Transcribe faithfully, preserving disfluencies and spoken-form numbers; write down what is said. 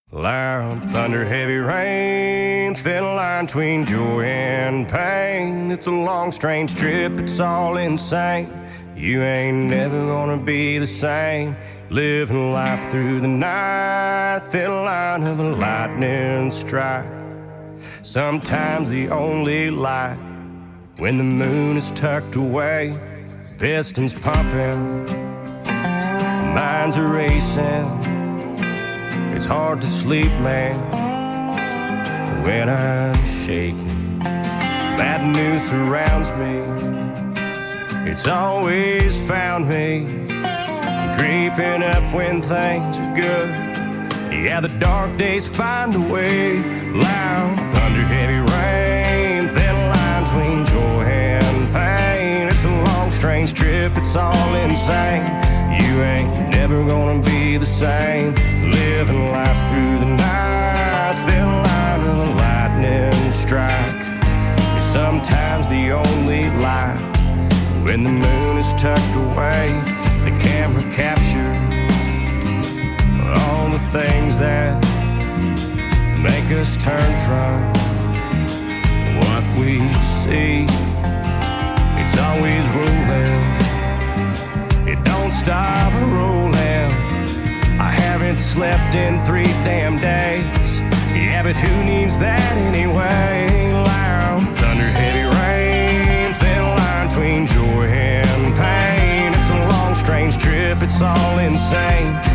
Loud thunder, heavy rain, thin line between joy and pain. It's a long, strange trip, it's all insane. You ain't never gonna be the same. Living life through the night, thin line of a lightning strike. Sometimes the only light when the moon is tucked away. Pistons pumping, minds are racing. It's hard to sleep, man, when I'm shaking. Bad news surrounds me. It's always found me creeping up when things are good. Yeah, the dark days find a way. Loud thunder, heavy rain, thin line between joy and pain. It's a long, strange trip, it's all insane. You ain't never gonna be the same. Living life through the night, thin line of a lightning strike. Sometimes the only light when the moon is tucked away. The camera captures all the things that make us turn from what we see. It's always rolling, it don't stop rolling. I haven't slept in three damn days. Yeah, but who needs that anyway? Loud thunder, heavy rain, thin line between joy and pain. It's a long, strange trip, it's all insane.